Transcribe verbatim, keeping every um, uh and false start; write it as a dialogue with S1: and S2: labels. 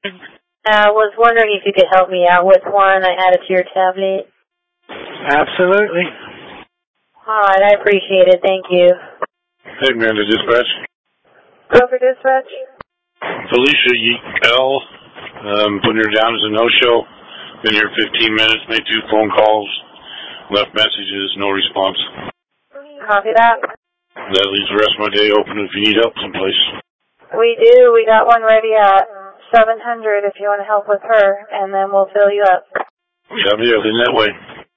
S1: I was wondering if you could help me out with one. I added to your tablet.
S2: Absolutely.
S1: All right, I appreciate it. Thank you.
S3: Hey, man, the dispatch.
S1: Go for dispatch.
S3: Felicia L. Um, putting her down as a no-show. Been here fifteen minutes, made two phone calls, left messages, no response.
S1: Copy that.
S3: That leaves the rest of my day open if you need help someplace.
S1: We do. We got one ready at seven hundred if you want to help with her, and then we'll fill you up.
S3: Yeah, yeah, in that way.